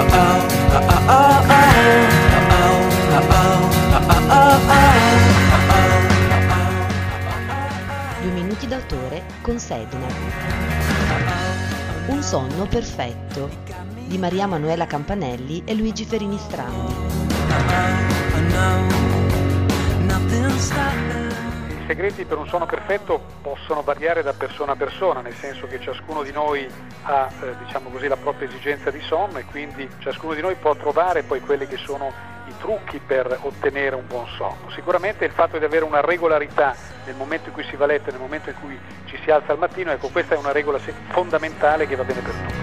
Due minuti d'autore con Sedna. Un sonno perfetto di Maria Manuela Campanelli e Luigi Ferini Strandi. I segreti per un sonno perfetto possono variare da persona a persona, nel senso che ciascuno di noi ha diciamo così, la propria esigenza di sonno, e quindi ciascuno di noi può trovare poi quelli che sono i trucchi per ottenere un buon sonno. Sicuramente il fatto di avere una regolarità nel momento in cui si va a letto e nel momento in cui ci si alza al mattino, ecco, questa è una regola fondamentale che va bene per tutti.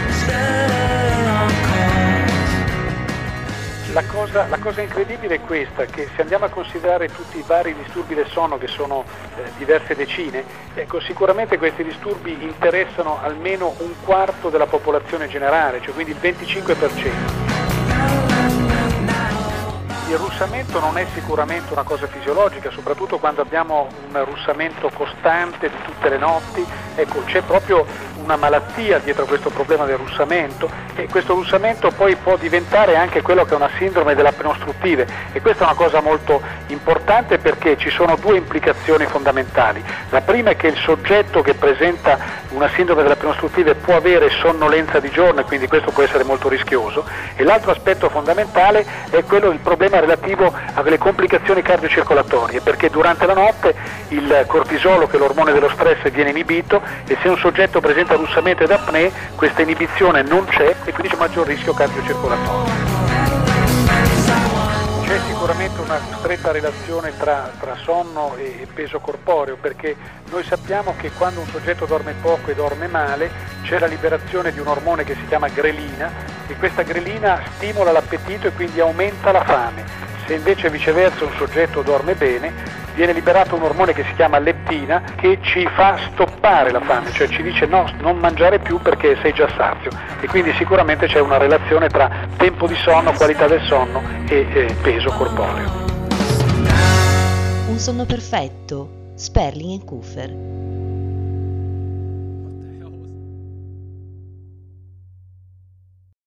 La cosa incredibile è questa, che se andiamo a considerare tutti i vari disturbi del sonno, che sono diverse decine, ecco, sicuramente questi disturbi interessano almeno un quarto della popolazione generale, cioè quindi il 25%. Il russamento non è sicuramente una cosa fisiologica, soprattutto quando abbiamo un russamento costante di tutte le notti. Ecco, c'è proprio una malattia dietro a questo problema del russamento, e questo russamento poi può diventare anche quello che è una sindrome dell'apnea ostruttiva, e questa è una cosa molto importante perché ci sono due implicazioni fondamentali. La prima è che il soggetto che presenta una sindrome dell'apnea ostruttiva può avere sonnolenza di giorno, e quindi questo può essere molto rischioso, e l'altro aspetto fondamentale è quello del problema relativo alle complicazioni cardiocircolatorie, perché durante la notte il cortisolo, che è l'ormone dello stress, viene inibito, e se un soggetto presenta russamento ed apnee questa inibizione non c'è, e quindi c'è maggior rischio cardiocircolatorio. C'è sicuramente una stretta relazione tra sonno e peso corporeo, perché noi sappiamo che quando un soggetto dorme poco e dorme male c'è la liberazione di un ormone che si chiama grelina, e questa grelina stimola l'appetito e quindi aumenta la fame. Se invece viceversa un soggetto dorme bene, viene liberato un ormone che si chiama leptina, che ci fa stoppare la fame, cioè ci dice no, non mangiare più perché sei già sazio, e quindi sicuramente c'è una relazione tra tempo di sonno, qualità del sonno e peso corporeo. Un sonno perfetto, Sperling e Kufer.